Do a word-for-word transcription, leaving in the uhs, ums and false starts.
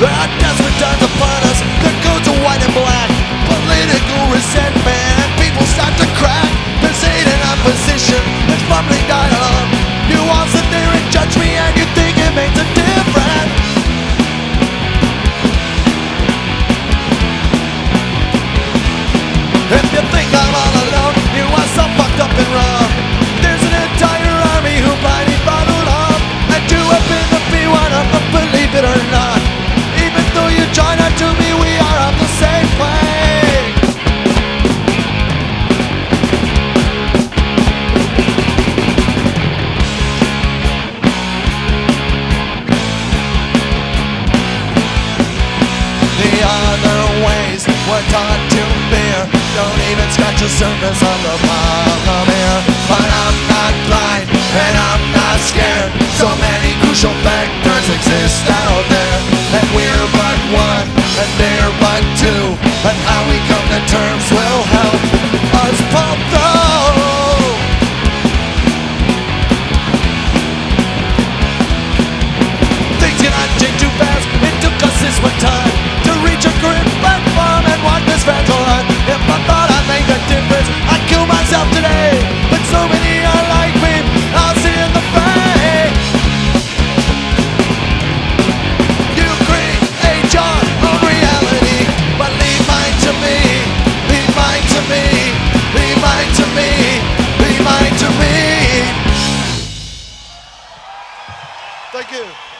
Our desperate times upon us, the codes are white and black. Political resentment, people start to crack. There's hate in opposition, there's bumbling dialogue. You all sit there and judge me and you think it makes a difference. If you think I'm all alone, you are so fucked up and wrong. There's an entire army who blindly follow along. And you have been the be one of them, believe it or not. Even though you try not to be, we are on the same plane. The other ways we're taught to fear don't even scratch the surface of the problem here. But I'm not blind and I'm not scared. So many crucial factors exist out there, and we're but one and they're but two, and how we come to terms will help us pull through. Things cannot change too fast. It took us this much time to reach a grip and form and walk this fragile line. If I thought I'd make a difference, I'd kill myself today. But so many are like me, I'll sit in the fray. You create your own reality, but leave mine to me, leave mine to me, leave mine to me, leave mine to me. Thank you.